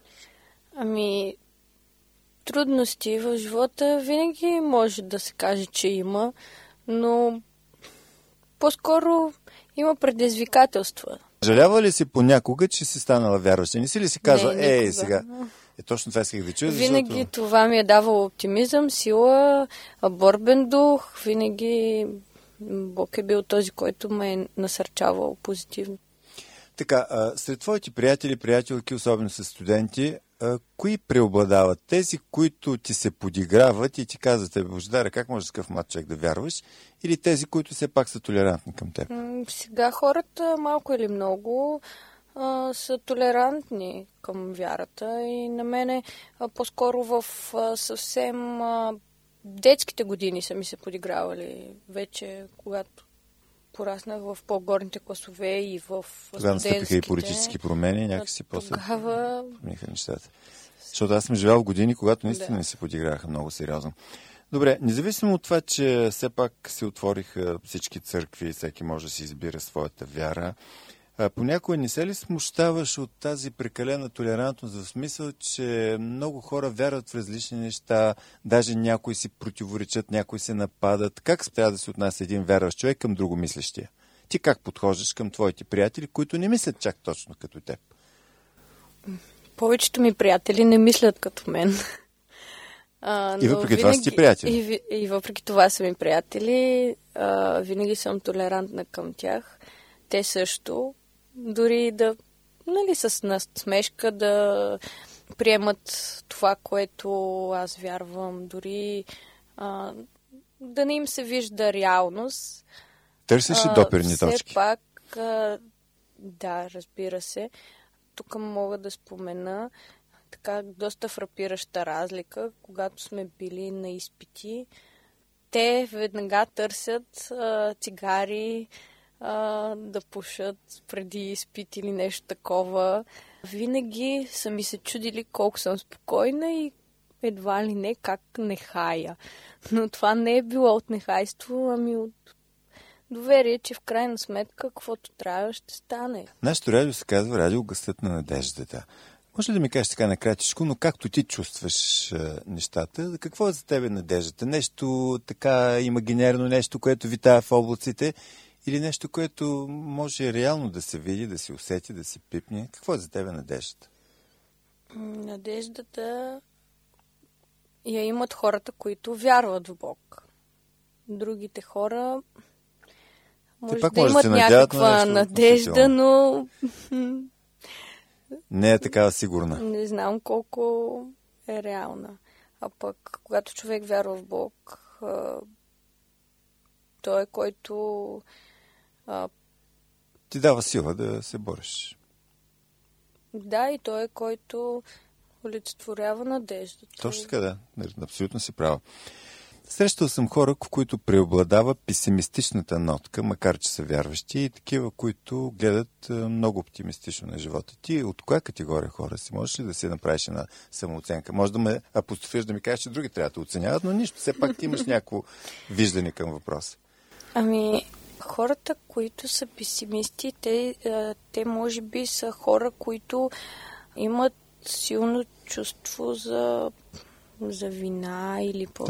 Трудности в живота винаги може да се каже, че има, но по-скоро има предизвикателства. Жалява ли си понякога, че си станала вярваща? Не си ли си казва, сега... Точно това исках да чуя, Винаги това ми е давало оптимизъм, сила, борбен дух. Винаги Бог е бил този, който ме е насърчавал позитивно. Така, сред твоите приятелки, особено с студенти, кои преобладават? Тези, които ти се подиграват и ти казват, Божидара, как може такъв млад човек да вярваш? Или тези, които все пак са толерантни към теб? Сега хората, малко или много, са толерантни към вярата и на мене по-скоро в съвсем детските години са ми се подигравали. Вече, когато пораснах в по-горните класове и в студентските. Тогава настъпиха и политически промени, някакси тогава промениха нещата. Защото аз съм живял в години, когато наистина не се подиграваха много сериозно. Добре, независимо от това, че все пак се отвориха всички църкви и всеки може да си избира своята вяра, понякога не се ли смущаваш от тази прекалена толерантност, в смисъл, че много хора вярват в различни неща, даже някои си противоречат, някои се нападат. Как трябва да се отнася един вярващ човек към другомислещия? Ти как подхождаш към твоите приятели, които не мислят чак точно като теб? Повечето ми приятели не мислят като мен. И въпреки това са ти приятели. И въпреки това са ми приятели. Винаги съм толерантна към тях. Те също. Дори да, с насмешка да приемат това, което аз вярвам. Дори да не им се вижда реалност. Търсиш ли допирни точки? Все пак, да, разбира се. Тук мога да спомена така доста фрапираща разлика. Когато сме били на изпити, те веднага търсят цигари, да пушат преди изпит или нещо такова. Винаги са ми се чудили колко съм спокойна и едва ли не как нехая. Но това не е било от нехайство, ами от доверие, че в крайна сметка каквото трябва ще стане. Нашето радио се казва Радио Гласът на надеждата. Може ли да ми кажеш така накратичко, но както ти чувстваш нещата, какво е за тебе надеждата? Нещо така имагинерно, нещо, което витае в облаците, или нещо, което може реално да се види, да се усети, да се пипне? Какво е за тебе надеждата? Надеждата я имат хората, които вярват в Бог. Другите хора Може пак да може имат да се надяват на някаква нещо надежда, но не е такава сигурна. не знам колко е реална. А пък, когато човек вярва в Бог, той е който Ти дава сила да се бориш. да, и той е който олицетворява надеждата. Точно така, да. Абсолютно си права. Срещал съм хора, в които преобладава песимистичната нотка, макар че са вярващи, и такива, които гледат много оптимистично на живота. Ти от коя категория хора си? Можеш ли да си направиш една самооценка? Може да ме апострофиш, да ми кажеш, че други трябва да оценяват, но нищо. Все пак ти имаш някакво виждане към въпроса. Ами, хората, които са песимисти, те може би са хора, които имат силно чувство за вина или пък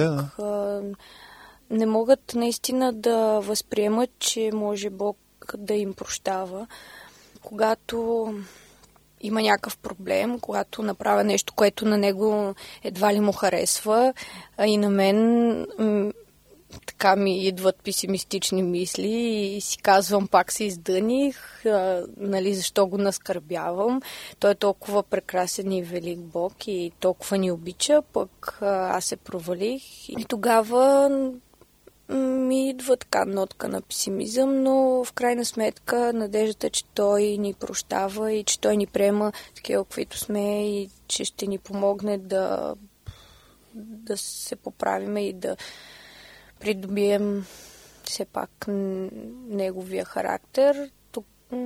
не могат наистина да възприемат, че може Бог да им прощава. Когато има някакъв проблем, когато направя нещо, което на него едва ли му харесва, а и на мен така ми идват песимистични мисли и си казвам, пак се издъних, нали, защо го наскърбявам. Той е толкова прекрасен и велик Бог и толкова ни обича, пък аз се провалих. И тогава ми идва така нотка на песимизъм, но в крайна сметка надеждата, че той ни прощава и че той ни приема такива, каквито сме и че ще ни помогне да се поправиме и да придобием все пак неговия характер. Тук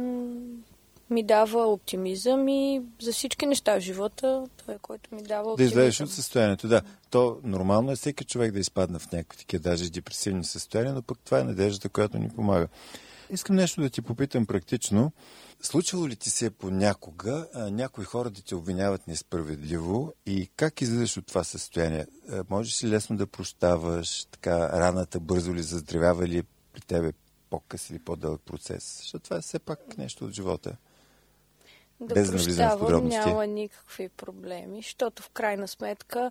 ми дава оптимизъм и за всички неща в живота той е, който ми дава оптимизъм. Да излезеш от състоянието, да. То нормално е всеки човек да изпадне в някакви такива даже депресивни състояния, но пък това е надеждата, която ни помага. Искам нещо да ти попитам практично. Случвало ли ти се понякога някои хора да те обвиняват несправедливо и как излизаш от това състояние? Можеш ли лесно да прощаваш? Така, раната бързо ли заздравява или при тебе по-къс или по-дълъг процес? Защото това е все пак нещо от живота. Да без да навлизам в подробности. Няма никакви проблеми, защото в крайна сметка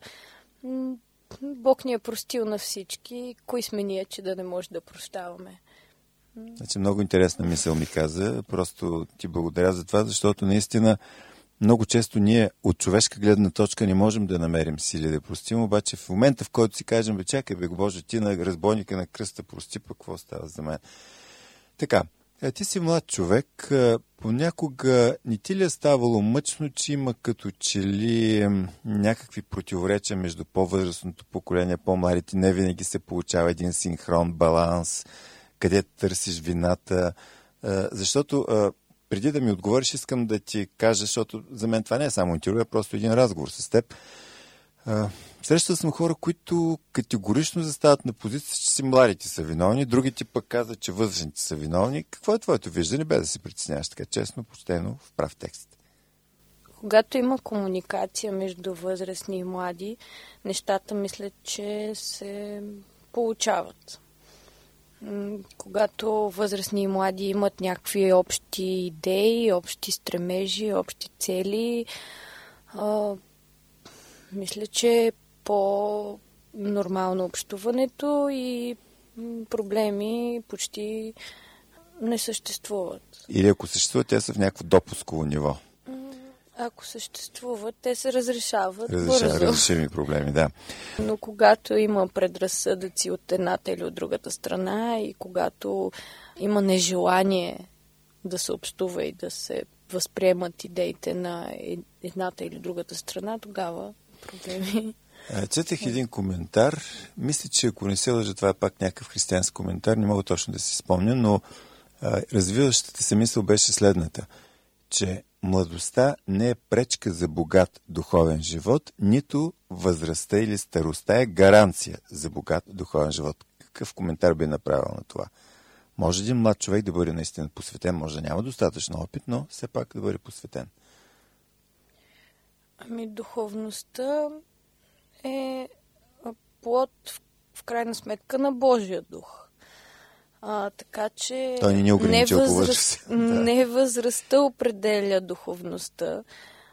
Бог ни е простил на всички. Кои сме ние, че да не може да прощаваме? Значи, много интересна мисъл ми каза. Просто ти благодаря за това, защото наистина много често ние от човешка гледна точка не можем да намерим сили да простим, обаче в момента, в който си кажем, чакай, Боже, ти на разбойника на кръста прости, пък какво става за мен? Така, ти си млад човек, понякога не ти ли е ставало мъчно, че има като че ли някакви противоречия между по-възрастното поколение, по-младите, не винаги се получава един синхрон, баланс, къде търсиш вината, защото преди да ми отговориш, искам да ти кажа, защото за мен това не е само интервю, е просто един разговор с теб. Срещал съм хора, които категорично застават на позиция, че си младите са виновни, другите пък казват, че възрастните са виновни. Какво е твоето виждане, без да се притесняваш така честно, почтено, в прав текст? Когато има комуникация между възрастни и млади, нещата мисля, че се получават. Когато възрастни и млади имат някакви общи идеи, общи стремежи, общи цели, мисля, че е по-нормално общуването и проблеми почти не съществуват. Или ако съществуват, те са в някакво допусково ниво. Ако съществуват, те се разрешават бързо. Разрешими проблеми, да. Но когато има предразсъдъци от едната или от другата страна и когато има нежелание да се общува и да се възприемат идеите на едната или другата страна, тогава проблеми. Четах един коментар. Мисля, че ако не се лъжа, това е пак някакъв християнски коментар. Не мога точно да си спомня, но развиващата се мисъл беше следната, че младостта не е пречка за богат духовен живот, нито възрастта или старостта е гаранция за богат духовен живот. Какъв коментар би направил на това? Може един млад човек да бъде наистина посветен, може да няма достатъчно опит, но все пак да бъде посветен. Ами духовността е плод в крайна сметка на Божия дух. Така че той не ограничил по възраст. Не възрастта определя духовността.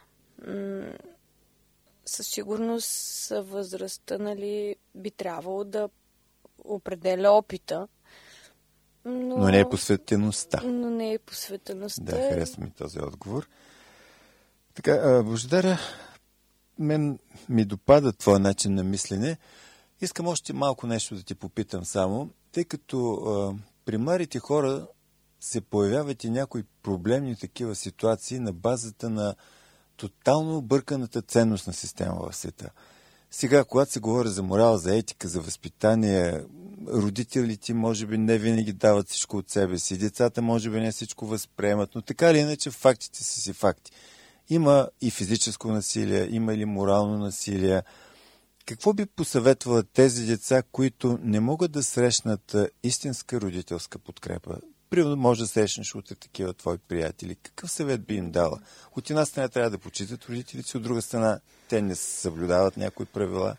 Със сигурност възрастта, нали, би трябвало да определя опита. Но не е посветеността. Но не е посветеността. Да, харесва ми този отговор. Така, Божидара, мен ми допада твой начин на мислене. Искам още малко нещо да ти попитам само, тъй като при младите хора се появяват и някои проблемни такива ситуации на базата на тотално обърканата ценностна система в света. Сега, когато се говори за морал, за етика, за възпитание, родителите може би не винаги дават всичко от себе си, децата може би не всичко възприемат, но така или иначе фактите са си факти. Има и физическо насилие, има или морално насилие. Какво би посъветвала тези деца, които не могат да срещнат истинска родителска подкрепа? Примерно може да срещнеш от такива твои приятели. Какъв съвет би им дала? От една страна трябва да почитат родителите, от друга страна те не съблюдават някои правила.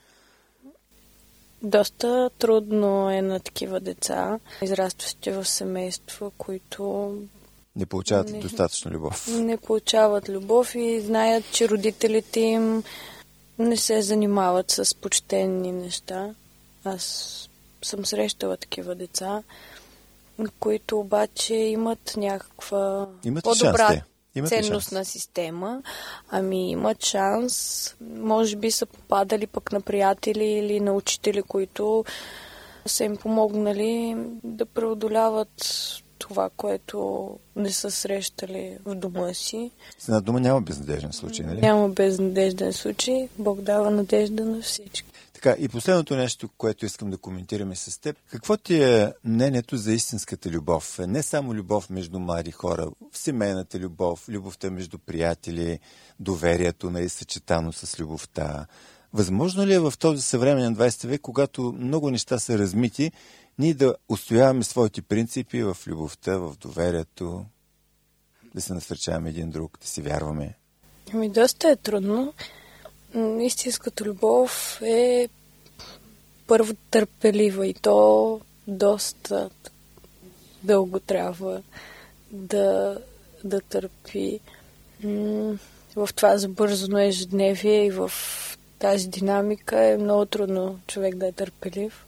Доста трудно е на такива деца, израстващи в семейства, които не получават достатъчно любов. Не получават любов и знаят, че родителите им не се занимават с почтени неща. Аз съм срещала такива деца, които обаче имат някаква по-добра ценностна система. Ами имат шанс. Може би са попадали пък на приятели или на учители, които са им помогнали да преодоляват това, което не са срещали в дома си. С една дума няма безнадежден случай, нали? Няма безнадежден случай. Бог дава надежда на всички. Така, и последното нещо, което искам да коментираме с теб. Какво ти е мнението за истинската любов? Не само любов между млади хора, в семейната любов, любовта между приятели, доверието, съчетано с любовта. Възможно ли е в този съвременен 20 век, когато много неща са размити, ние да устояваме своите принципи в любовта, в доверието, да се насърчаваме един друг, да си вярваме? Ами доста е трудно. Истинската любов е първо търпелива и то доста дълго трябва да търпи. В това забързано ежедневие и в тази динамика е много трудно човек да е търпелив.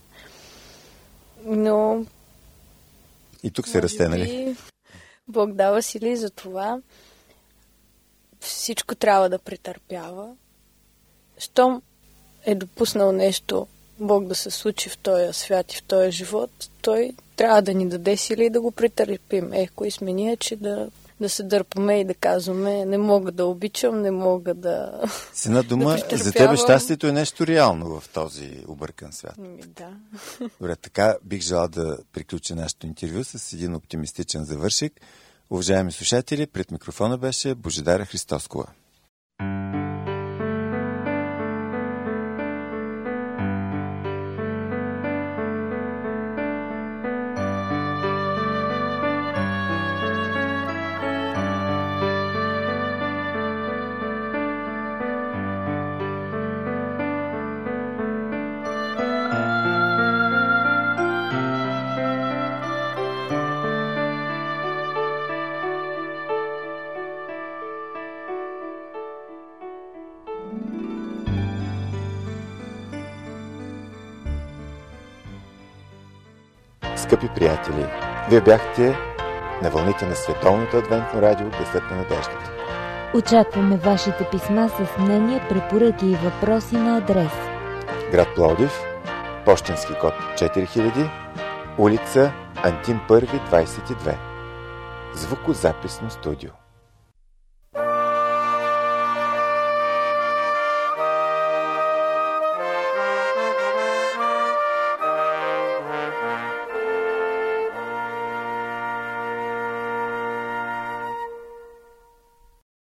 Но и тук се расте, нали? Бог дава сили за това. Всичко трябва да претърпява. Щом е допуснал нещо Бог да се случи в този свят и в този живот, той трябва да ни даде сили и да го претърпим. Кои сме ние, че да се дърпаме и да казваме, не мога да обичам, не мога да... С една дума, да за тебе щастието е нещо реално в този объркан свят. Да. Добре, така бих желал да приключа нашето интервю с един оптимистичен завършик. Уважаеми слушатели, пред микрофона беше Божидара Христоскова. Скъпи приятели, вие бяхте на вълните на Световното адвентно радио Гласът на надеждата. Очакваме вашите писма с мнения, препоръки и въпроси на адрес: град Пловдив, пощенски код 4000, улица Антим 1, 22. Звукозаписно студио.